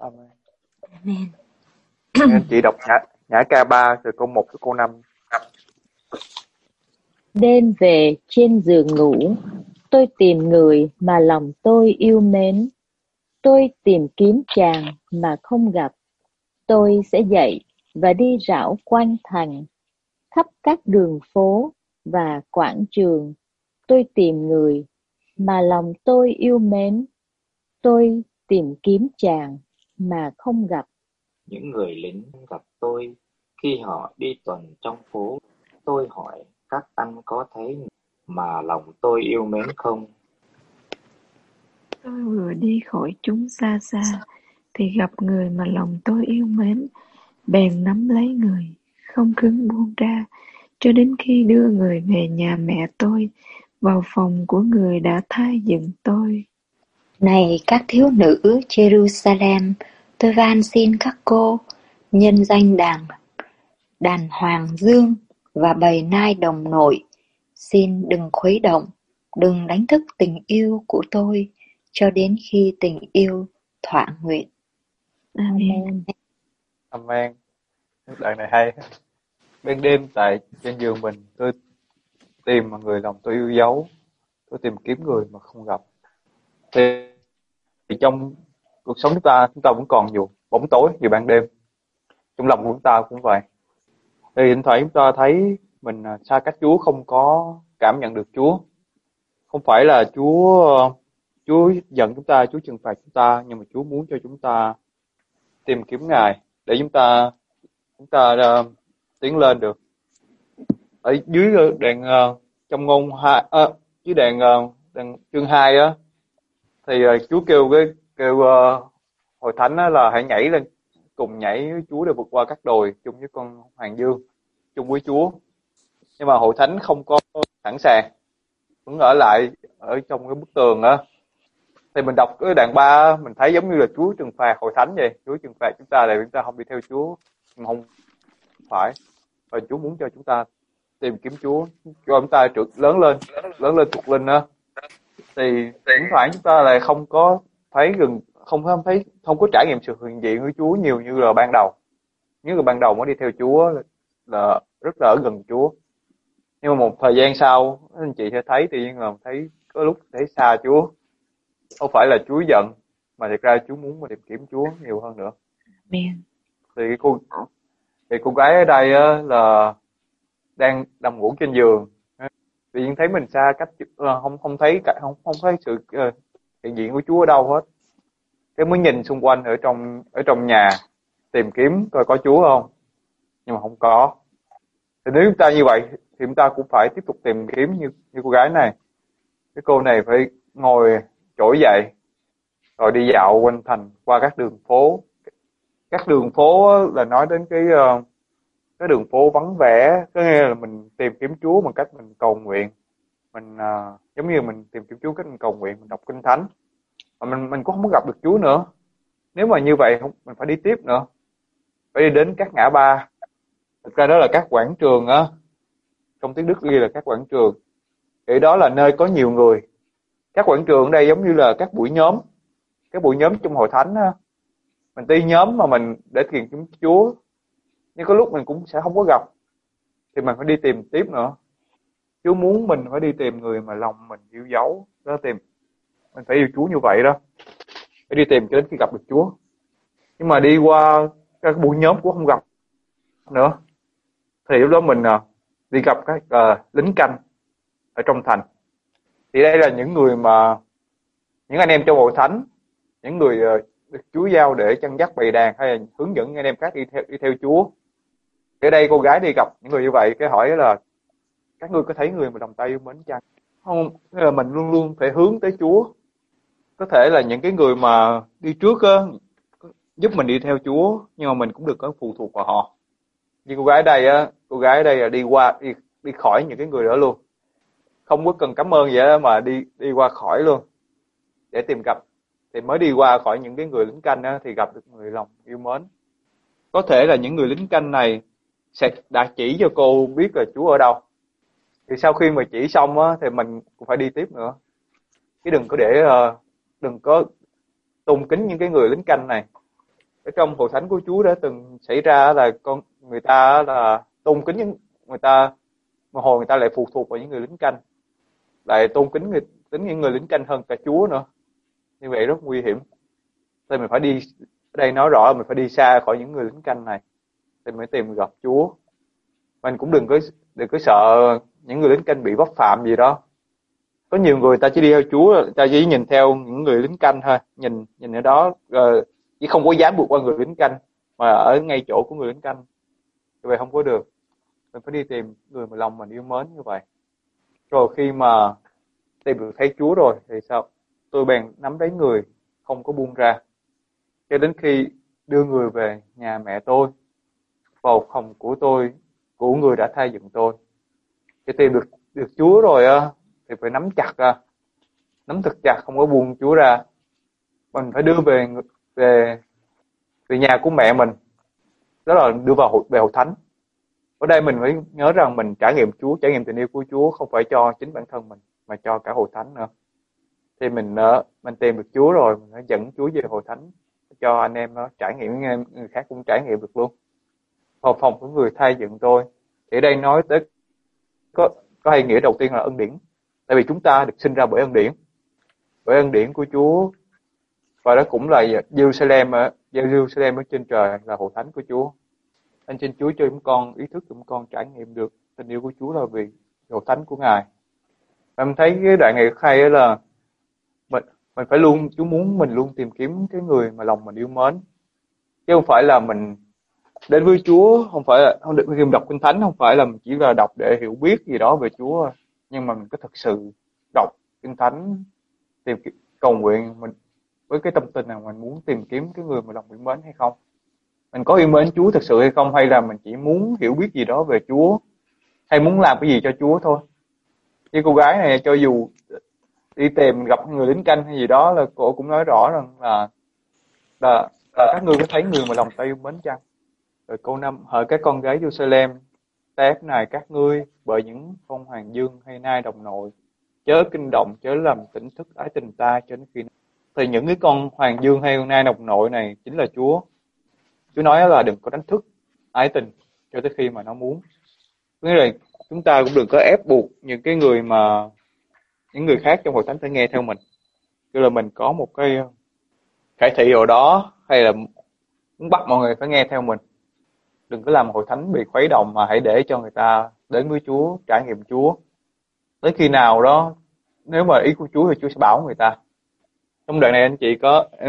Amen. Amen. Anh chị đọc nhã ca 3 từ câu 1 tới câu 5. Đêm về trên giường ngủ, tôi tìm người mà lòng tôi yêu mến. Tôi tìm kiếm chàng mà không gặp. Tôi sẽ dậy và đi rảo quanh thành, khắp các đường phố và quảng trường. Tôi tìm người mà lòng tôi yêu mến. Tôi tìm kiếm chàng mà không gặp. Những người lính gặp tôi khi họ đi tuần trong phố. Tôi hỏi các anh có thấy mà lòng tôi yêu mến không? Tôi vừa đi khỏi chúng xa xa thì gặp người mà lòng tôi yêu mến, bèn nắm lấy người, không khứng buông ra, cho đến khi đưa người về nhà mẹ tôi, vào phòng của người đã thay dựng tôi. Này các thiếu nữ Jerusalem, tôi van xin các cô, nhân danh đàn hoàng dương và bầy nai đồng nội, xin đừng khuấy động, đừng đánh thức tình yêu của tôi, cho đến khi tình yêu thỏa nguyện. Amen. Amen. Đoạn này hay. Ban đêm tại trên giường mình, tôi tìm mà người lòng tôi yêu dấu. Tôi tìm kiếm người mà không gặp. Thì trong cuộc sống chúng ta vẫn còn nhiều bóng tối, nhiều ban đêm. Trong lòng của chúng ta cũng vậy. Thì thỉnh thoảng chúng ta thấy mình xa cách Chúa, không có cảm nhận được Chúa. Không phải là Chúa giận chúng ta, Chúa trừng phạt chúng ta, nhưng mà Chúa muốn cho chúng ta tìm kiếm Ngài để chúng ta tiến lên được. Ở dưới đoạn trong ngôn 2 dưới đoạn chương 2 á, thì Chúa kêu hội thánh là hãy nhảy lên cùng nhảy với Chúa để vượt qua các đồi chung với con hoàng dương, chung với Chúa. Nhưng mà hội thánh không có sẵn sàng, vẫn ở lại ở trong cái bức tường á. Thì mình đọc cái đoạn 3 mình thấy giống như là Chúa trừng phạt hội thánh vậy. Chúa trừng phạt chúng ta để chúng ta không đi theo Chúa. Nhưng không phải. Và Chúa muốn cho chúng ta tìm kiếm Chúa, cho chúng ta lớn lên thuộc linh á. Thì thỉnh thoảng chúng ta lại không có thấy không có trải nghiệm sự hiện diện với Chúa nhiều như là ban đầu. Như là ban đầu mới đi theo Chúa là rất là ở gần Chúa. Nhưng mà một thời gian sau, anh chị sẽ thấy tự nhiên là thấy có lúc thấy xa Chúa. Không phải là Chúa giận, mà thực ra Chúa muốn mà tìm kiếm Chúa nhiều hơn nữa. Amen. Thì cô gái ở đây á, là đang nằm ngủ trên giường, tự nhiên thấy mình xa cách, không thấy sự hiện diện của Chúa ở đâu hết. Cái mới nhìn xung quanh ở trong nhà tìm kiếm coi có Chúa không, nhưng mà không có. Thì nếu chúng ta như vậy thì chúng ta cũng phải tiếp tục tìm kiếm như cô gái này. Cái cô này phải ngồi trỗi dậy rồi đi dạo quanh thành, qua các đường phố. Các đường phố là nói đến cái đường phố vắng vẻ, có nghĩa là mình tìm kiếm Chúa bằng cách mình cầu nguyện. Mình giống như mình tìm kiếm Chúa cách mình cầu nguyện, mình đọc kinh thánh. Mà mình cũng không có gặp được Chúa nữa. Nếu mà như vậy mình phải đi tiếp nữa. Phải đi đến các ngã ba. Thực ra đó là các quảng trường á. Trong tiếng Đức ghi là các quảng trường. Thì đó là nơi có nhiều người. Các quảng trường ở đây giống như là các buổi nhóm. Các buổi nhóm trong hội thánh á. Mình đi nhóm mà mình để tìm kiếm Chúa, nhưng có lúc mình cũng sẽ không có gặp. Thì mình phải đi tìm tiếp nữa. Chúa muốn mình phải đi tìm người mà lòng mình yêu dấu. Đó tìm. Mình phải yêu Chúa như vậy đó. Phải đi tìm cho đến khi gặp được Chúa. Nhưng mà đi qua các buổi nhóm cũng không gặp nữa. Thì lúc đó mình đi gặp các lính canh ở trong thành. Thì đây là những người mà những anh em trong hội thánh, những người được Chúa giao để chăn dắt bầy đàn hay là hướng dẫn anh em khác đi theo Chúa. Thì ở đây cô gái đi gặp những người như vậy, cái hỏi là các ngươi có thấy người mà đồng tay yêu mến chăng? Không, nghĩa là mình luôn luôn phải hướng tới Chúa. Có thể là những cái người mà đi trước á, giúp mình đi theo Chúa, nhưng mà mình cũng được có phụ thuộc vào họ. Như cô gái đây là đi khỏi những cái người đó luôn. Không có cần cảm ơn gì đó mà đi qua khỏi luôn. Để tìm gặp. Thì mới đi qua khỏi những cái người lính canh á, thì gặp được người lòng yêu mến. Có thể là những người lính canh này đã chỉ cho cô biết là Chúa ở đâu. Thì sau khi mà chỉ xong á, thì mình cũng phải đi tiếp nữa. Chứ đừng có tôn kính những cái người lính canh này. ở trong hội thánh của Chúa đã từng xảy ra là người ta là tôn kính người ta, một hồi người ta lại phụ thuộc vào những người lính canh, lại tôn kính những người lính canh hơn cả Chúa nữa. Như vậy rất nguy hiểm. Nên mình phải đi, ở đây nói rõ là mình phải đi xa khỏi những người lính canh này thì mới tìm gặp Chúa. Mình cũng đừng có sợ những người lính canh bị vấp phạm gì đó. Có nhiều người ta chỉ đi theo Chúa, ta chỉ nhìn theo những người lính canh thôi, nhìn ở đó chỉ không có dám vượt qua người lính canh mà ở ngay chỗ của người lính canh. Như vậy không có được. Mình phải đi tìm người mà lòng mình yêu mến như vậy. Rồi khi mà tìm được thấy Chúa rồi thì sao? Tôi bèn nắm lấy người, không có buông ra, cho đến khi đưa người về nhà mẹ tôi, vào phòng của tôi, của người đã thay dựng tôi. Khi tìm được Chúa rồi thì phải nắm chặt ra, nắm thật chặt, không có buông Chúa ra. Mình phải đưa về nhà của mẹ mình, đó là đưa về hội thánh. Ở đây mình phải nhớ rằng mình trải nghiệm Chúa, trải nghiệm tình yêu của Chúa không phải cho chính bản thân mình mà cho cả hội thánh nữa. Thì mình tìm được Chúa rồi, mình phải dẫn Chúa về hội thánh cho anh em trải nghiệm, người khác cũng trải nghiệm được luôn. Vào phòng của người thay dựng tôi, thì ở đây nói tới có hay nghĩa đầu tiên là ân điển. Tại vì chúng ta được sinh ra bởi ân điển của Chúa, và đó cũng là Jerusalem ở trên trời, là hội thánh của Chúa. Anh xin Chúa cho chúng con ý thức, chúng con trải nghiệm được tình yêu của Chúa là vì hội thánh của Ngài. Em thấy cái đoạn này hay là mình phải luôn, Chúa muốn mình luôn tìm kiếm cái người mà lòng mình yêu mến, chứ không phải là mình đến với Chúa, không phải là khi đọc Kinh Thánh không phải là mình chỉ là đọc để hiểu biết gì đó về Chúa, nhưng mà mình có thực sự đọc Kinh Thánh, cầu nguyện mình với cái tâm tình nào mình muốn tìm kiếm cái người mà lòng yêu mến hay không. Mình có yêu mến Chúa thực sự hay không, hay là mình chỉ muốn hiểu biết gì đó về Chúa, hay muốn làm cái gì cho Chúa thôi. Như cô gái này, cho dù đi tìm gặp người lính canh hay gì đó, là cô cũng nói rõ rằng là các ngươi có thấy người mà lòng ta yêu mến chăng? Rồi câu 5: hỡi các con gái Jerusalem, ta ép nài các ngươi bởi những con hoàng dương hay nai đồng nội, chớ kinh động, chớ làm tỉnh thức ái tình ta cho đến khi. Thì những cái con hoàng dương hay con nai đồng nội này chính là Chúa. Chúa nói là đừng có đánh thức ái tình cho tới khi mà nó muốn. Nghĩa là chúng ta cũng đừng có ép buộc những người khác trong hội thánh phải nghe theo mình. Tức là mình có một cái khải thị ở đó, hay là muốn bắt mọi người phải nghe theo mình. Đừng có làm hội thánh bị khuấy động, mà hãy để cho người ta đến với Chúa, trải nghiệm Chúa. Tới khi nào đó, nếu mà ý của Chúa thì Chúa sẽ bảo người ta. Trong đoạn này anh chị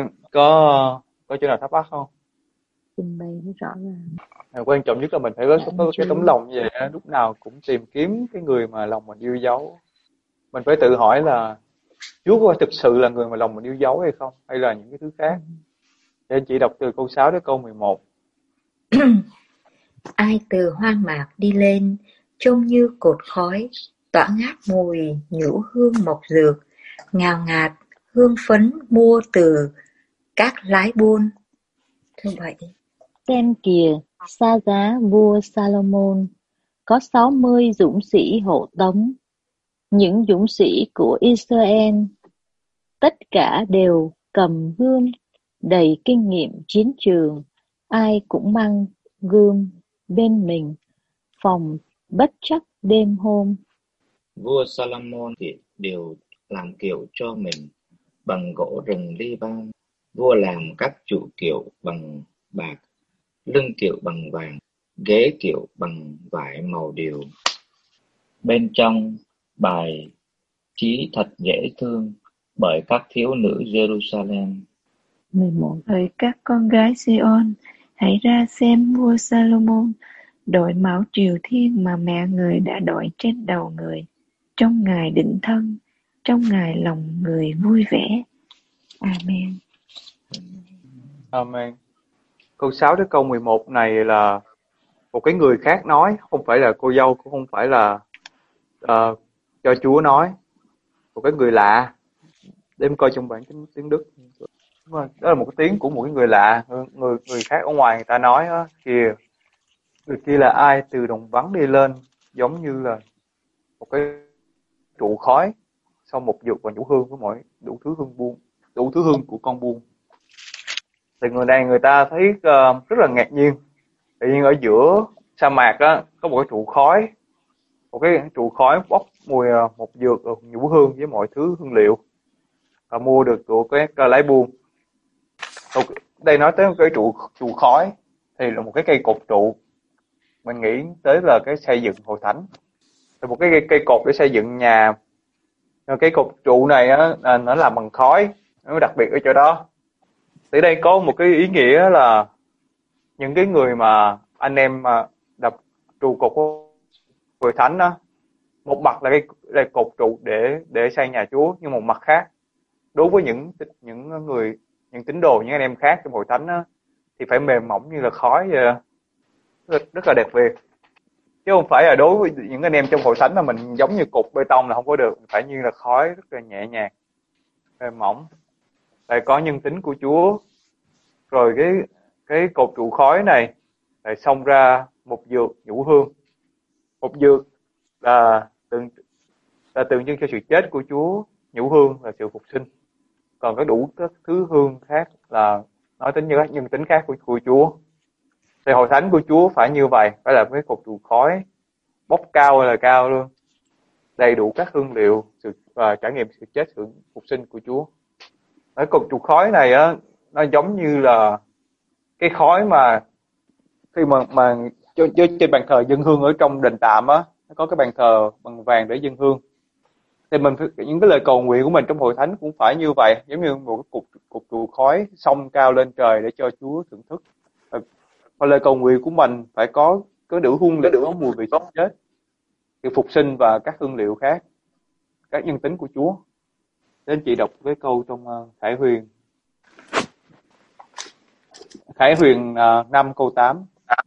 có chỗ nào thắc mắc không? Trình bày rõ ràng. Quan trọng nhất là mình phải có cái tấm lòng như vậy, lúc nào cũng tìm kiếm cái người mà lòng mình yêu dấu. Mình phải tự hỏi là Chúa có thực sự là người mà lòng mình yêu dấu hay không, hay là những cái thứ khác. Để anh chị đọc từ câu 6 đến câu 11. Ai từ hoang mạc đi lên, trông như cột khói, tỏa ngát mùi nhũ hương mộc dược, ngào ngạt hương phấn mua từ các lái buôn. Thứ 7. Xem kìa, xa giá vua Salomon có 60 dũng sĩ hộ tống, những dũng sĩ của Israel, tất cả đều cầm gươm, đầy kinh nghiệm chiến trường, ai cũng mang gươm bên mình, phòng bất chấp đêm hôm. Vua Salomon thì đều làm kiệu cho mình bằng gỗ rừng Liban. Vua làm các trụ kiệu bằng bạc, lưng kiệu bằng vàng, ghế kiệu bằng vải màu điều. Bên trong bài trí thật dễ thương bởi các thiếu nữ Jerusalem. 11. Hỡi các con gái Sion, hãy ra xem vua Salomon đội mão triều thiên mà mẹ người đã đội trên đầu người. Trong Ngài định thân, trong Ngài lòng người vui vẻ. Amen. Amen. Câu 6 đến câu 11 này là một cái người khác nói, không phải là cô dâu, cũng không phải là cho Chúa nói. Một cái người lạ. Để em coi trong bản tiếng Đức. Đó là một cái tiếng của một cái người lạ, người khác ở ngoài người ta nói đó, kìa, người kia là ai từ đồng vắng đi lên, giống như là một cái trụ khói sau một dược và nhũ hương với đủ thứ hương của con buôn. Thì người ta thấy rất là ngạc nhiên. Tự nhiên ở giữa sa mạc á có một cái trụ khói, một cái trụ khói bốc mùi một dược nhũ hương với mọi thứ hương liệu, và mua được của cái lái buôn. Đây nói tới một cái trụ khói thì là một cái cây cột trụ, mình nghĩ tới là cái xây dựng hội thánh, thì một cái cây cột để xây dựng nhà. Cái cột trụ này á nó làm bằng khói, nó đặc biệt ở chỗ đó. Thì đây có một cái ý nghĩa là những cái người mà anh em mà đập trụ cột của hội thánh đó, một mặt là cái cột trụ để xây nhà Chúa, nhưng một mặt khác đối với những tín đồ, những anh em khác trong hội thánh đó, thì phải mềm mỏng như là khói vậy, rất là đẹp Việt. Chứ không phải là đối với những anh em trong hội thánh mà mình giống như cục bê tông là không có được, phải như là khói, rất là nhẹ nhàng, mềm mỏng, lại có nhân tính của Chúa. Rồi cái cột trụ khói này lại xông ra một dược nhũ hương. Một dược là tượng trưng cho sự chết của Chúa, nhũ hương là sự phục sinh. Còn có đủ các thứ hương khác là nói tính như các nhân tính khác của Chúa. Thì hội thánh của Chúa phải như vậy, phải là cái cột trụ khói bốc cao hay là cao luôn, đầy đủ các hương liệu và trải nghiệm sự chết, sự phục sinh của Chúa. Cái cột trụ khói này á, nó giống như là cái khói mà khi mà trên bàn thờ dâng hương ở trong đền tạm á, nó có cái bàn thờ bằng vàng để dâng hương. Thì những cái lời cầu nguyện của mình trong hội thánh cũng phải như vậy, giống như một cái cột trụ khói xông cao lên trời để cho Chúa thưởng thức. Và lời cầu nguyện của mình phải có đủ hương liệu, có mùi vị chết, sự phục sinh và các hương liệu khác, các nhân tính của Chúa. Đến chị đọc cái câu trong Khải Huyền 5 câu 8.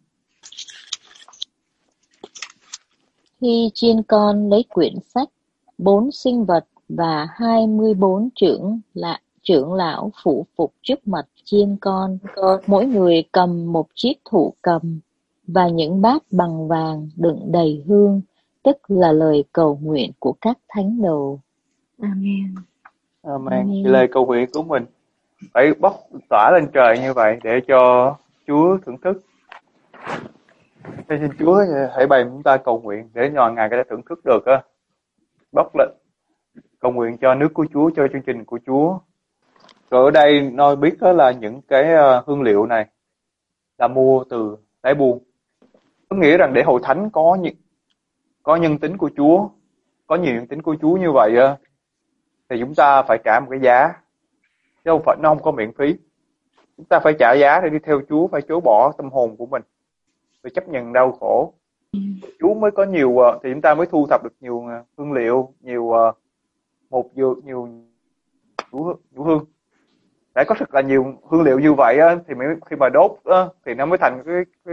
Khi chiên con lấy quyển sách, 4 sinh vật và 24 trưởng lão phủ phục trước mặt chiên con, mỗi người cầm một chiếc thụ cầm và những bát bằng vàng đựng đầy hương, tức là lời cầu nguyện của các thánh đồ. Amen. Amen. Lời cầu nguyện của mình phải bốc tỏa lên trời như vậy để cho Chúa thưởng thức. Xin Chúa hãy bày chúng ta cầu nguyện để cho Ngài có thể thưởng thức được á. Bốc lên cầu nguyện cho nước của Chúa, cho chương trình của Chúa. Rồi ở đây nói biết đó là những cái hương liệu này là mua từ lái buôn. Có nghĩa rằng để hội thánh có nhân tính của Chúa, có nhiều nhân tính của Chúa như vậy á, thì chúng ta phải trả một cái giá, chứ không phải nó không có miễn phí. Chúng ta phải trả giá để đi theo Chúa, phải chối bỏ tâm hồn của mình, phải chấp nhận đau khổ. Chúa mới có nhiều thì chúng ta mới thu thập được nhiều hương liệu, nhiều một dược, nhiều nhũ hương. Phải có thật là nhiều hương liệu như vậy á, thì khi mà đốt á, thì nó mới thành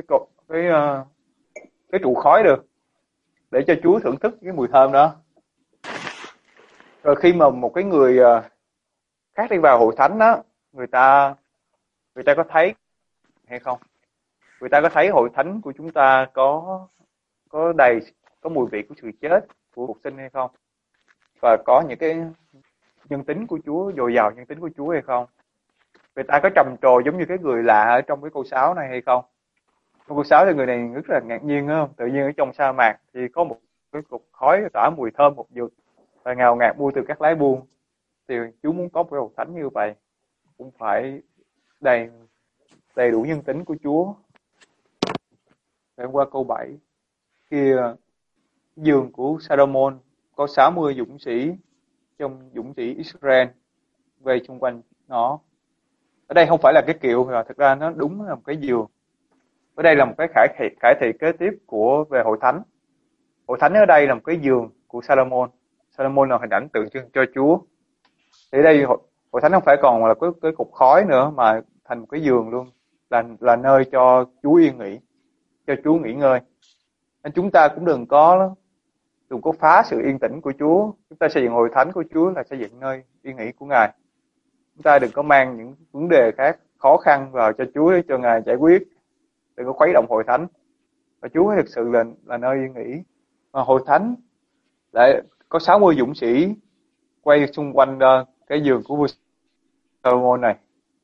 cái trụ khói được, để cho Chúa thưởng thức cái mùi thơm đó. Rồi khi mà một cái người khác đi vào hội thánh đó, người ta có thấy hay không? Người ta có thấy hội thánh của chúng ta có mùi vị của sự chết, của phục sinh hay không? Và có những cái nhân tính của Chúa, dồi dào nhân tính của Chúa hay không? Người ta có trầm trồ giống như cái người lạ ở trong cái câu 6 này hay không? Trong câu 6 thì người này rất là ngạc nhiên đó, tự nhiên ở trong sa mạc thì có một cái cục khói tỏa mùi thơm một dược và ngào ngạt mua từ các lái buôn. Thì Chúa muốn có một cái hội thánh như vậy cũng phải đầy đủ nhân tính của Chúa. Để qua câu 7, kia giường của Salomon có 60 dũng sĩ trong dũng sĩ Israel về xung quanh nó. Ở đây không phải là cái kiệu, mà thực ra nó đúng là một cái giường. Ở đây là một cái khải thị kế tiếp về hội thánh. Hội thánh ở đây là một cái giường của Salomon. Salomon là hình ảnh tượng trưng cho Chúa. Thì ở đây hội thánh không phải còn là cái cục khói nữa, mà thành một cái giường luôn, là nơi cho Chúa yên nghỉ, cho Chúa nghỉ ngơi. Nên chúng ta cũng đừng có phá sự yên tĩnh của Chúa. Chúng ta xây dựng hội thánh của Chúa là xây dựng nơi yên nghỉ của Ngài. Chúng ta đừng có mang những vấn đề khác khó khăn vào cho Chúa để cho Ngài giải quyết. Đừng có khuấy động hội thánh. Và Chúa thực sự là nơi yên nghỉ. Mà hội thánh lại có 60 dũng sĩ quay xung quanh cái giường của vua Salomon này.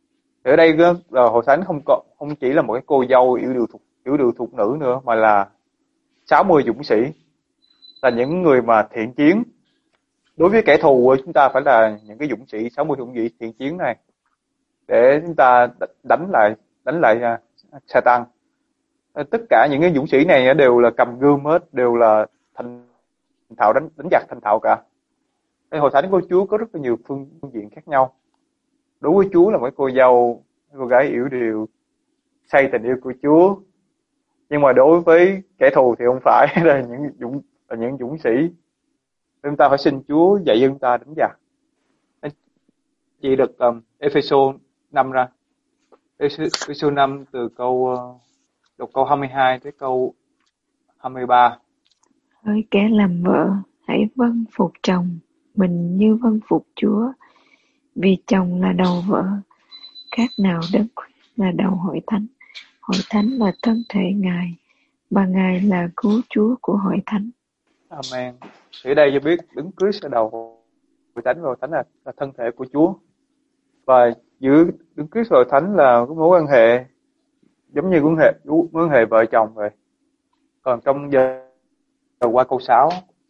Thì ở đây là hội thánh không chỉ là một cái cô dâu yếu điều thuộc nữ nữa, mà là 60 dũng sĩ, là những người mà thiện chiến. Đối với kẻ thù của chúng ta phải là những cái dũng sĩ, 60 dũng sĩ thiện chiến này, để chúng ta đánh lại Satan. Tất cả những cái dũng sĩ này đều là cầm gươm hết, đều là thành thạo đánh giặc thành thạo cả. Cái hội thánh của Chúa có rất là nhiều phương diện khác nhau. Đối với Chúa là một cô dâu, cô gái yếu điệu, say tình yêu của Chúa. Nhưng mà đối với kẻ thù thì không phải, là những dũng sĩ. Chúng ta phải xin Chúa dạy chúng ta đánh giặc. Chị được Ephesos 5 ra. Ephesos 5 từ đọc câu 22 tới câu 23. Hỡi kẻ làm vợ, hãy vâng phục chồng mình như vâng phục Chúa, vì chồng là đầu vợ, khác nào Đấng là đầu hội thánh là thân thể Ngài, và Ngài là cứu Chúa của hội thánh. Amen. Thì ở đây cho biết Đấng Christ là đầu hội thánh, và hội thánh là thân thể của Chúa. Và giữa Đấng Christ và hội thánh là cái mối quan hệ giống như mối quan hệ vợ chồng vậy. Còn trong giờ qua câu 6,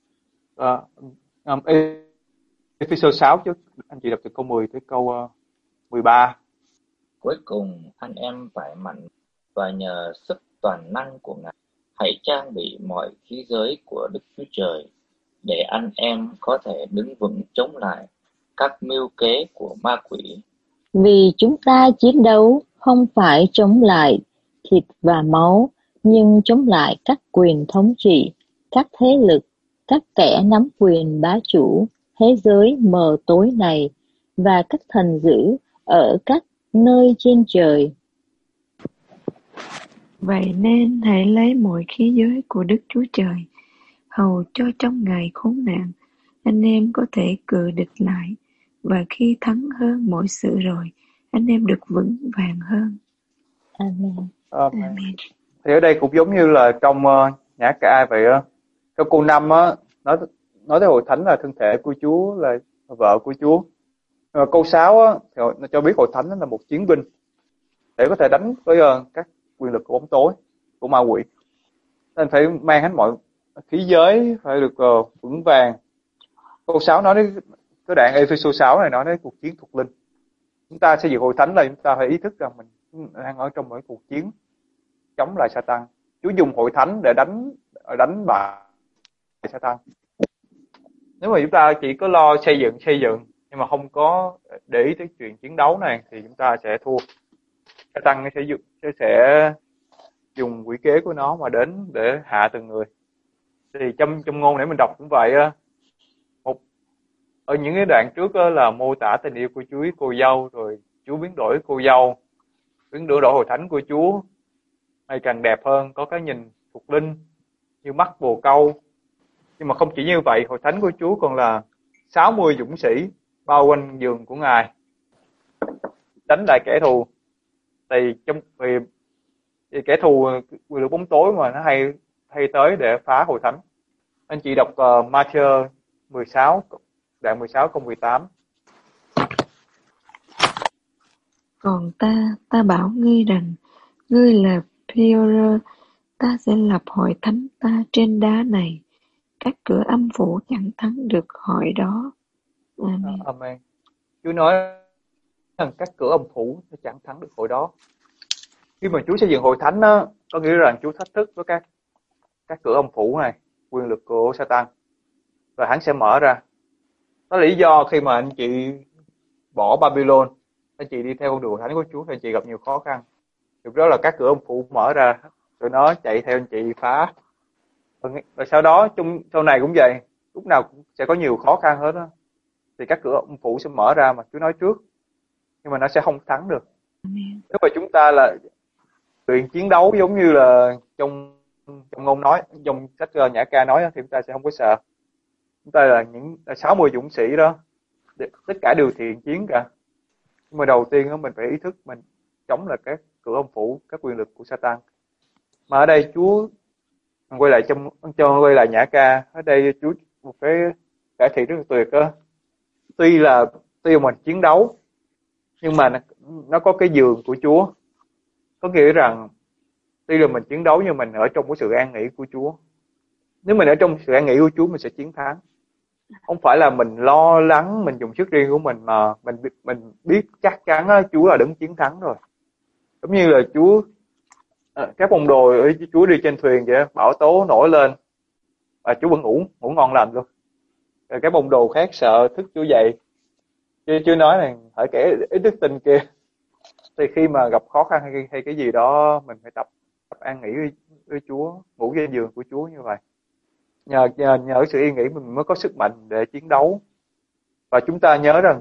Ephesos 6 chứ, anh chị đọc từ câu 10 tới câu 13. Cuối cùng, anh em phải mạnh và nhờ sức toàn năng của Ngài, hãy trang bị mọi khí giới của Đức Chúa Trời, để anh em có thể đứng vững chống lại các mưu kế của ma quỷ. Vì chúng ta chiến đấu không phải chống lại thịt và máu, nhưng chống lại các quyền thống trị, các thế lực, các kẻ nắm quyền bá chủ thế giới mờ tối này, và các thần dữ ở các nơi trên trời. Vậy nên hãy lấy mọi khí giới của Đức Chúa Trời, hầu cho trong ngày khốn nạn, anh em có thể cự địch lại, và khi thắng hơn mọi sự rồi, anh em được vững vàng hơn. Amen. Amen. Thì ở đây cũng giống như là trong nhã ca vậy á. Trong câu 5 á, nói tới hội thánh là thân thể của Chúa, là vợ của Chúa. Câu 6 á, thì nó cho biết hội thánh là một chiến binh để có thể đánh với các quyền lực của bóng tối, của ma quỷ. Nên phải mang hết mọi khí giới, phải được vững vàng. Câu 6 nói đến cái đoạn Ephesos 6 này nói đến cuộc chiến thuộc linh. Chúng ta xây dựng hội thánh là chúng ta phải ý thức rằng mình đang ở trong một cuộc chiến chống lại Satan. Chúa dùng hội thánh để đánh bại Satan. Nếu mà chúng ta chỉ có lo xây dựng nhưng mà không có để ý tới chuyện chiến đấu này thì chúng ta sẽ thua. Satan sẽ dùng quỷ kế của nó mà đến để hạ từng người. Thì trong ngôn để mình đọc cũng vậy á. Ở những cái đoạn trước là mô tả tình yêu của Chúa với cô dâu, rồi Chúa biến đổi cô dâu, biến đổi hội thánh của Chúa ngày càng đẹp hơn, có cái nhìn thuộc linh như mắt bồ câu. Nhưng mà không chỉ như vậy, hội thánh của Chúa còn là 60 dũng sĩ bao quanh giường của Ngài đánh lại kẻ thù. Vì kẻ thù quyền lực bóng tối mà nó hay tới để phá hội thánh. Anh chị đọc Matthew 16 đoạn 16 câu 18. Còn ta bảo ngươi rằng, ngươi là Peter, ta sẽ lập hội thánh ta trên đá này, các cửa âm phủ chẳng thắng được hội đó. Amen. Amen. Chúa nói rằng các cửa âm phủ sẽ chẳng thắng được hội đó. Khi mà Chúa xây dựng hội thánh đó, có nghĩa rằng Chúa thách thức với các cửa âm phủ này, quyền lực của Satan, và hắn sẽ mở ra. Đó là lý do khi mà anh chị bỏ Babylon, anh chị đi theo con đường hội thánh của Chúa, thì anh chị gặp nhiều khó khăn. Thực đó là các cửa âm phủ mở ra, rồi nó chạy theo anh chị phá. Rồi sau đó sau này cũng vậy, lúc nào cũng sẽ có nhiều khó khăn hết đó. Thì các cửa âm phủ sẽ mở ra mà Chúa nói trước, nhưng mà nó sẽ không thắng được. Nếu mà chúng ta là luyện chiến đấu giống như là trong ngôn nói, trong sách Nhã Ca nói, thì chúng ta sẽ không có sợ. Chúng ta là những 60 dũng sĩ đó, tất cả đều thiện chiến cả. Nhưng mà đầu tiên mình phải ý thức mình chống lại các cửa âm phủ, các quyền lực của Satan. Mà ở đây Chúa quay lại Nhã Ca, ở đây Chúa một cái cải thiện rất là tuyệt đó. Tuy là mình chiến đấu, Nhưng mà nó có cái giường của Chúa. Có nghĩa rằng tuy là mình chiến đấu nhưng mình ở trong cái sự an nghỉ của Chúa. Nếu mình ở trong sự an nghỉ của Chúa mình sẽ chiến thắng. Không phải là mình lo lắng, mình dùng sức riêng của mình, mà mình biết chắc chắn đó, Chúa là đứng chiến thắng rồi. Giống như là Chúa, các môn đồ ở Chúa đi trên thuyền vậy, bão tố nổi lên và Chúa vẫn ngủ ngon lành luôn. Rồi các môn đồ khác sợ thức Chúa dậy. Chúa nói là hỡi kẻ ít đức tin kia. Thì khi mà gặp khó khăn hay cái gì đó, mình phải tập an nghỉ với Chúa, ngủ trên giường của Chúa như vậy. Nhờ sự yên nghỉ mình mới có sức mạnh để chiến đấu. Và chúng ta nhớ rằng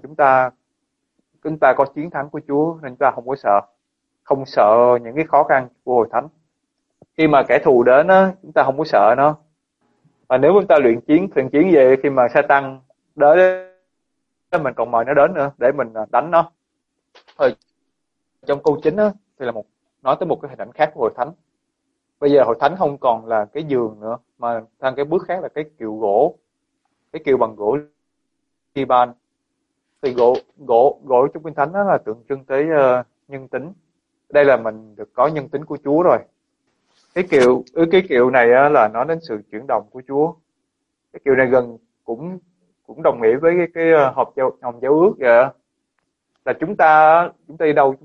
chúng ta có chiến thắng của Chúa, nên chúng ta không sợ những cái khó khăn của Hội Thánh. Khi mà kẻ thù đến á, chúng ta không có sợ nó. Và nếu chúng ta luyện chiến về, khi mà Satan đến, mình còn mời nó đến nữa để mình đánh nó. Rồi trong câu 9 á, thì là nói tới một cái hình ảnh khác của Hội Thánh. Bây giờ Hội Thánh không còn là cái giường nữa, mà sang cái bước khác là cái kiệu gỗ, cái kiệu bằng gỗ Liban. Thì gỗ trong Kinh Thánh đó là tượng trưng tới nhân tính. Đây là mình được có nhân tính của Chúa rồi. Cái kiệu này á, là nói đến sự chuyển động của Chúa. Cái kiệu này cũng đồng nghĩa với cái hòm giao ước vậy. Là chúng ta đi đâu,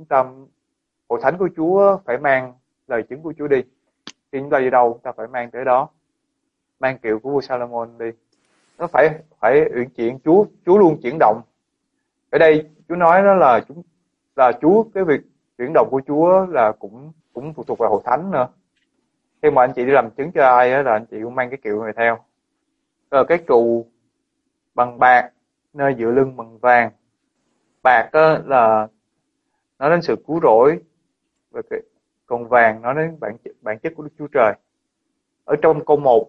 Hội Thánh của Chúa phải mang lời chứng của Chúa đi. Khi chúng ta đi đâu, chúng ta phải mang tới đó. Mang kiệu của vua Salomon đi. Nó phải uyển chuyển, Chúa luôn chuyển động. Ở đây Chúa nói đó là Chúa, cái việc chuyển động của Chúa là cũng phụ thuộc vào Hội Thánh nữa. Khi mà anh chị đi làm chứng cho ai á, là anh chị cũng mang cái kiệu này theo. Rồi cái trụ bằng bạc, nơi dựa lưng bằng vàng. Bạc á, là nói đến sự cứu rỗi, còn vàng nói đến bản chất của Đức Chúa Trời. Ở trong câu 1,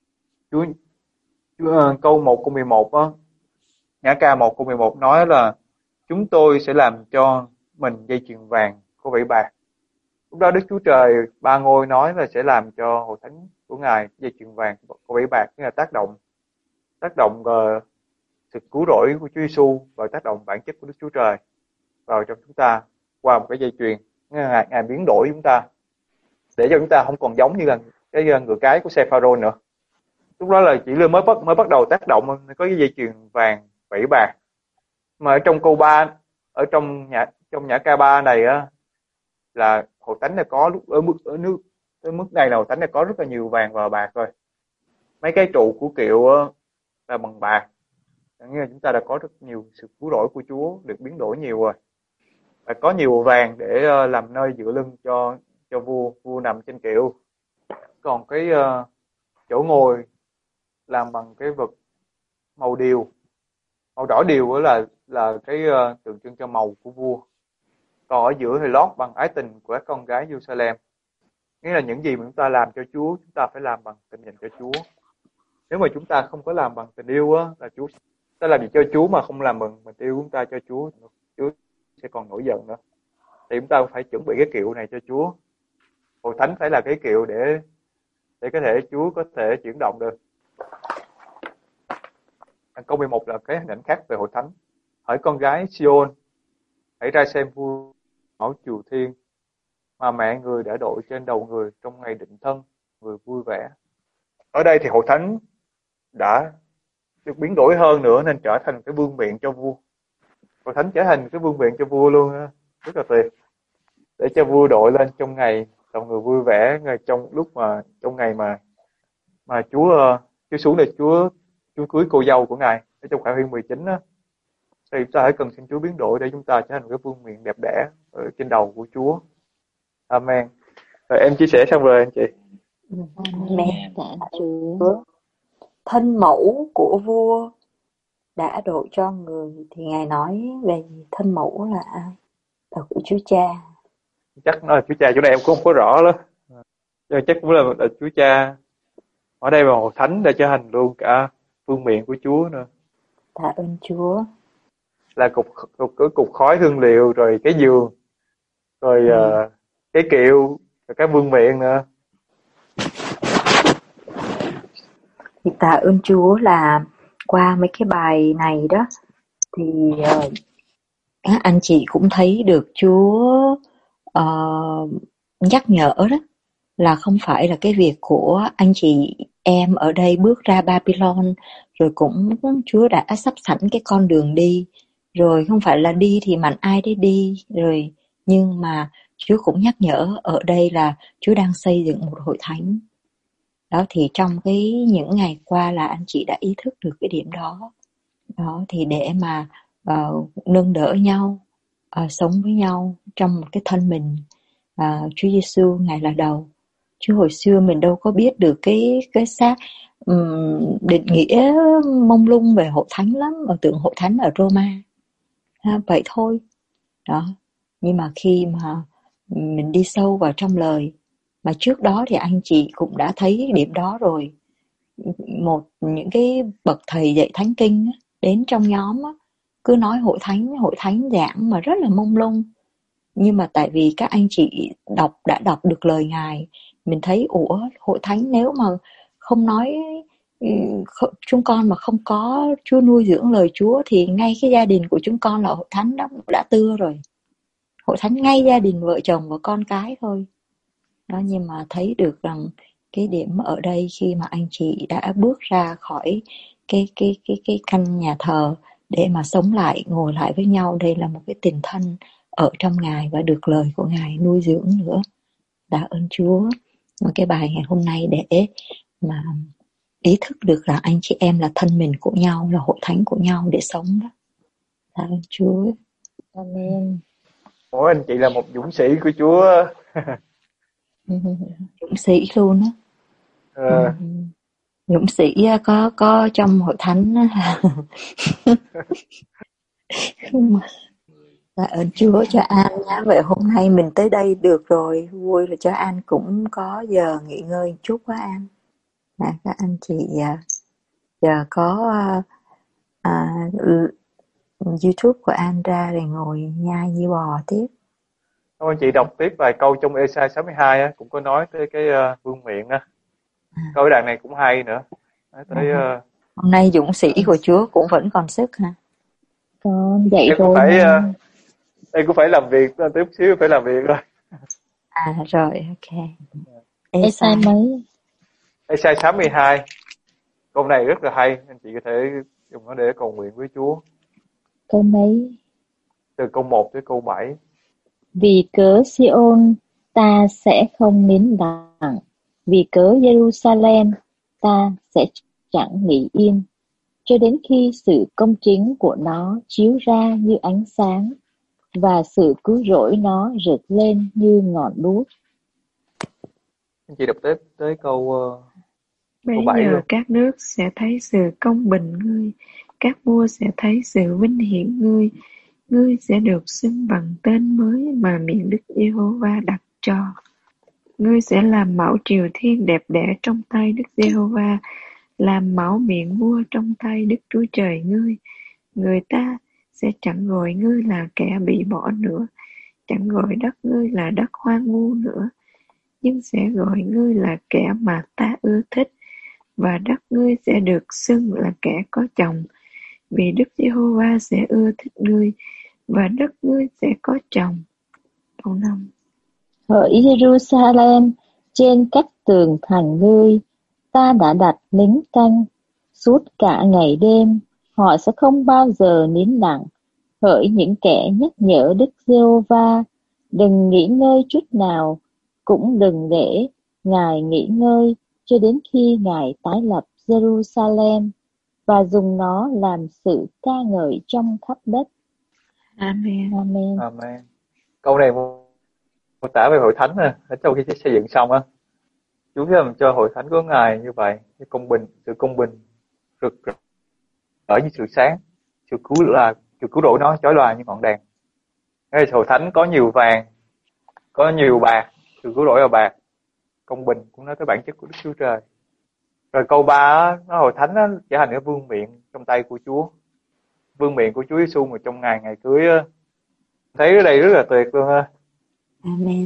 câu 1 câu 11 á, Nhã ca 1 câu 11 nói là chúng tôi sẽ làm cho mình dây chuyền vàng có vảy bạc. Lúc đó Đức Chúa Trời ba ngôi nói là sẽ làm cho Hội Thánh của Ngài dây chuyền vàng có vảy bạc, nghĩa là tác động sự cứu rỗi của Chúa Giêsu và tác động bản chất của Đức Chúa Trời vào trong chúng ta qua một cái dây chuyền. Ngài biến đổi chúng ta để cho chúng ta không còn giống như là cái ngựa cái của xe Pharaoh nữa. Lúc đó là chỉ mới bắt đầu tác động, có cái dây chuyền vàng vảy bạc. Mà ở trong câu 3, ở trong Nhã ca 3 này á, là Hội Thánh là có ở mức này là Hội Thánh là có rất là nhiều vàng và bạc rồi. Mấy cái trụ của kiệu là bằng bạc, nghĩa là chúng ta đã có rất nhiều sự cứu rỗi của Chúa, được biến đổi nhiều rồi. Và có nhiều vàng để làm nơi dựa lưng cho vua nằm trên kiệu. Còn cái chỗ ngồi làm bằng cái vật màu điều, màu đỏ điều đó là cái tượng trưng cho màu của vua. Còn ở giữa thì lót bằng ái tình của các con gái Jerusalem. Nghĩa là những gì mà chúng ta làm cho Chúa, chúng ta phải làm bằng tình dành cho Chúa. Nếu mà chúng ta không có làm bằng tình yêu á, là chúng ta làm gì cho Chúa mà không làm bằng tình yêu chúng ta cho Chúa sẽ còn nổi giận nữa. Thì chúng ta phải chuẩn bị cái kiệu này cho Chúa. Hội Thánh phải là cái kiệu để có thể Chúa có thể chuyển động được. Câu 11 là cái hình ảnh khác về Hội Thánh. Hỡi con gái Sion, hãy ra xem vua ở Triều Thiên mà mẹ người đã đội trên đầu người trong ngày định thân, người vui vẻ. Ở đây thì Hội Thánh đã được biến đổi hơn nữa nên trở thành cái vương miện cho vua. Hội Thánh trở thành cái vương miện cho vua luôn, rất là tuyệt. Để cho vua đội lên trong ngày lòng người vui vẻ, trong ngày mà Chúa xuống để Chúa cưới cô dâu của Ngài. Ở trong Khải Huyền 19 á, thì chúng ta hãy cần xin Chúa biến đổi để chúng ta trở thành cái vương miện đẹp đẽ ở trên đầu của Chúa. Amen. Rồi em chia sẻ xong rồi anh chị. Amen. Chúa. Thân mẫu của vua đã độ cho người, thì Ngài nói về thân mẫu là ai? Là của Chúa Cha. Chắc nói là Chúa Cha, chỗ này em cũng không có rõ lắm. Nhưng chắc cũng là Chúa Cha. Ở đây mà Hội Thánh đã trở thành luôn cả vương miện của Chúa nữa. Tạ ơn Chúa. Là cục khói hương liệu, rồi cái giường, rồi cái kiệu, rồi cái vương miện nữa. Thì tạ ơn Chúa là qua mấy cái bài này đó thì các anh chị cũng thấy được Chúa nhắc nhở đó, là không phải là cái việc của anh chị em ở đây bước ra Babylon rồi cũng Chúa đã sắp sẵn cái con đường đi, rồi không phải là đi thì mạnh ai đấy đi rồi, nhưng mà Chúa cũng nhắc nhở ở đây là Chúa đang xây dựng một hội thánh. Đó thì trong những ngày qua là anh chị đã ý thức được cái điểm đó. Đó thì để mà nâng đỡ nhau, sống với nhau trong một cái thân mình Chúa Giêsu Ngài là đầu. Chứ hồi xưa mình đâu có biết được cái xác định nghĩa mông lung về hội thánh lắm, ở tượng hội thánh ở Roma. Vậy thôi. Đó. Nhưng mà khi mà mình đi sâu vào trong lời, mà trước đó thì anh chị cũng đã thấy điểm đó rồi. Những cái bậc thầy dạy thánh kinh á, đến trong nhóm á, cứ nói hội thánh giảng mà rất là mông lung. Nhưng mà tại vì các anh chị đã đọc được lời Ngài, mình thấy hội thánh nếu mà không nói chúng con mà không có Chúa nuôi dưỡng lời Chúa thì ngay cái gia đình của chúng con là hội thánh đó đã tưa rồi. Hội thánh ngay gia đình vợ chồng và con cái thôi. Đó, nhưng mà thấy được rằng cái điểm ở đây khi mà anh chị đã bước ra khỏi cái căn nhà thờ để mà sống lại, ngồi lại với nhau, đây là một cái tình thân ở trong Ngài và được lời của Ngài nuôi dưỡng nữa. Tạ ơn Chúa. Một cái bài ngày hôm nay để mà ý thức được là anh chị em là thân mình của nhau, là hội thánh của nhau để sống đó. Tạ ơn Chúa. Amen. Mỗi anh chị là một dũng sĩ của Chúa. Dũng sĩ luôn á. Dũng sĩ có trong hội thánh Tạ ơn Chúa cho An nhé. Vậy hôm nay mình tới đây được rồi, vui là cho An cũng có giờ nghỉ ngơi chút quá An. Các anh chị giờ có YouTube của An ra rồi ngồi nhai như bò tiếp. Anh chị đọc tiếp vài câu trong Ê-sai 62 á, cũng có nói tới cái vương miện á. Câu đoạn này cũng hay nữa. Nói tới hôm nay dũng sĩ của Chúa cũng vẫn còn sức hả? Con dậy em rồi em cũng phải làm việc, tiếp xíu phải làm việc rồi. Rồi ok. Ê-sai mấy? Ê-sai 62. Câu này rất là hay, anh chị có thể dùng nó để cầu nguyện với Chúa. Câu mấy? Từ câu 1 tới câu 7. Vì cớ Sion ta sẽ không nín lặng, vì cớ Jerusalem ta sẽ chẳng nghỉ yên, cho đến khi sự công chính của nó chiếu ra như ánh sáng, và sự cứu rỗi nó rực lên như ngọn đuốc. Anh chị đọc tới câu Bây 7 giờ luôn. các nước sẽ thấy sự công bình ngươi, các vua sẽ thấy sự vinh hiển ngươi, ngươi sẽ được xưng bằng tên mới mà miệng Đức Giê-hô-va đặt cho. Ngươi sẽ làm mão triều thiên đẹp đẽ trong tay Đức Giê-hô-va, làm mão miệng vua trong tay Đức Chúa Trời ngươi. Người ta sẽ chẳng gọi ngươi là kẻ bị bỏ nữa, chẳng gọi đất ngươi là đất hoang vu nữa, nhưng sẽ gọi ngươi là kẻ mà ta ưa thích, và đất ngươi sẽ được xưng là kẻ có chồng, vì Đức Giê-hô-va sẽ ưa thích ngươi, và đất ngươi sẽ có chồng. Câu 5. Hỡi Jerusalem, trên các tường thành ngươi, ta đã đặt lính canh, suốt cả ngày đêm, họ sẽ không bao giờ nín lặng. Hỡi những kẻ nhắc nhở Đức Giê-hô-va, đừng nghỉ ngơi chút nào, cũng đừng để Ngài nghỉ ngơi, cho đến khi Ngài tái lập Jerusalem, và dùng nó làm sự ca ngợi trong khắp đất. Amen. Amen. Amen. Câu này mô tả về hội thánh ở sau khi xây dựng xong á. Chúa làm cho hội thánh của Ngài như vậy, cái sự công bình rực rỡ như sự sáng, sự cứu rỗi nó chói lòa như ngọn đèn. Cái hội thánh có nhiều vàng, có nhiều bạc, sự cứu rỗi là bạc, công bình cũng nói tới bản chất của Đức Chúa Trời. Rồi câu 3 nó hội thánh nó trở thành cái vương miện trong tay của Chúa, vương miện của Chúa Giêsu mà trong ngày cưới á. Thấy ở đây rất là tuyệt luôn ha. Amen.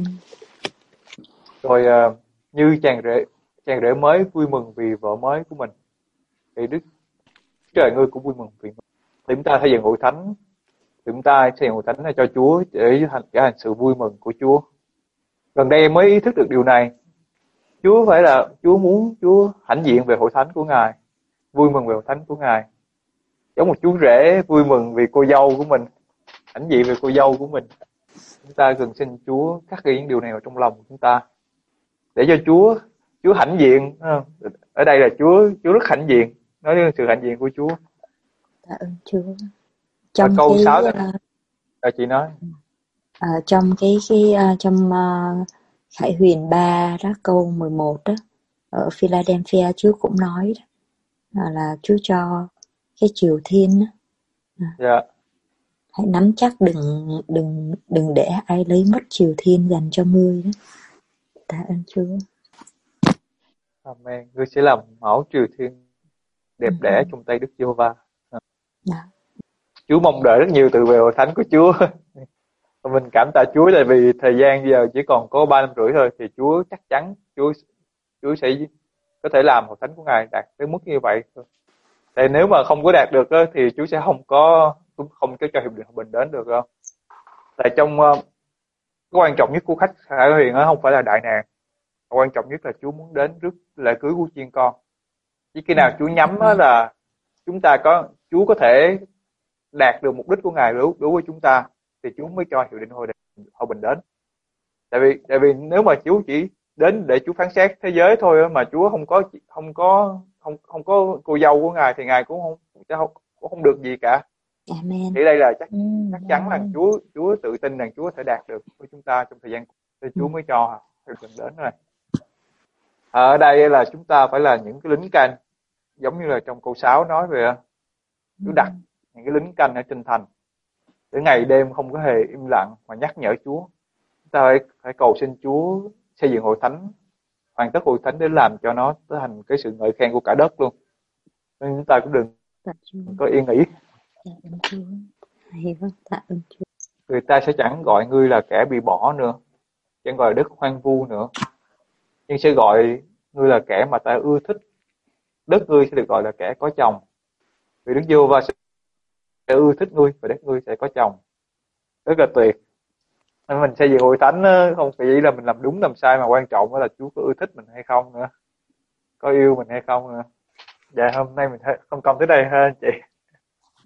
Rồi như chàng rể mới vui mừng vì vợ mới của mình, thì Đức Trời ngươi cũng vui mừng vì mình. Thì chúng ta xây dựng hội thánh chúng ta xây dựng hội thánh này cho Chúa để trở thành sự vui mừng của Chúa. Gần đây mới ý thức được điều này. Chúa phải là Chúa muốn Chúa hãnh diện về hội thánh của Ngài, vui mừng về hội thánh của Ngài. Giống một chú rể vui mừng vì cô dâu của mình, hãnh diện về cô dâu của mình. Chúng ta cần xin Chúa khắc ghi những điều này vào trong lòng của chúng ta, để cho Chúa hãnh diện. Ở đây là Chúa rất hãnh diện, nói đến sự hãnh diện của Chúa. Tạ ơn Chúa. Trong câu cái 6 đó, chị nói. Trong trong Khải Huyền 3 đó, câu 11 đó, ở Philadelphia Chúa cũng nói đó, là Chúa cho cái triều thiên đó. Dạ. Hãy nắm chắc, đừng để ai lấy mất triều thiên dành cho ngươi đó. Tạ ơn Chúa. Amen. Ngươi sẽ làm mẫu triều thiên đẹp đẽ trong tay Đức Giê-hô-va. Chúa mong đợi rất nhiều từ về hội thánh của Chúa. Mình cảm tạ Chúa tại vì thời gian giờ chỉ còn có 3 năm rưỡi thôi, thì Chúa chắc chắn Chúa sẽ có thể làm hội thánh của Ngài đạt tới mức như vậy. Tại nếu mà không có đạt được thì Chúa sẽ không có cho hiệp định hòa bình đến được đâu. Tại trong cái quan trọng nhất của khách Khải Huyền không phải là đại nạn, quan trọng nhất là Chúa muốn đến rước lễ cưới của chiên con. Chỉ khi nào Chúa nhắm là Chúa có thể đạt được mục đích của Ngài đối với chúng ta, thì Chúa mới cho hiệp định hòa bình đến. Tại vì nếu mà Chúa chỉ đến để Chúa phán xét thế giới thôi, mà Chúa không có cô dâu của Ngài, thì Ngài cũng không được gì cả. Amen. Thì đây là chắc chắn là Chúa tự tin rằng Chúa có thể đạt được với chúng ta trong thời gian, thì Chúa mới cho hiệp định đến rồi. Ở đây là chúng ta phải là những cái lính canh, giống như là trong câu 6 nói về Chúa đặt những cái lính canh ở trên thành, để ngày đêm không có hề im lặng mà nhắc nhở Chúa. Chúng ta phải cầu xin Chúa xây dựng hội thánh, hoàn tất hội thánh để làm cho nó trở thành cái sự ngợi khen của cả đất luôn. Nên chúng ta cũng đừng có yên nghỉ. Người ta sẽ chẳng gọi ngươi là kẻ bị bỏ nữa, chẳng gọi là đất hoang vu nữa, nhưng sẽ gọi ngươi là kẻ mà ta ưa thích. Đất ngươi sẽ được gọi là kẻ có chồng, vì Đức Giê-hô-va sẽ ưa thích ngươi và đất ngươi sẽ có chồng. Rất là tuyệt. Nên mình xây dựng hội thánh không chỉ là mình làm đúng làm sai, mà quan trọng là Chúa có ưa thích mình hay không nữa, có yêu mình hay không nữa. Dạ, hôm nay mình không công tới đây ha chị.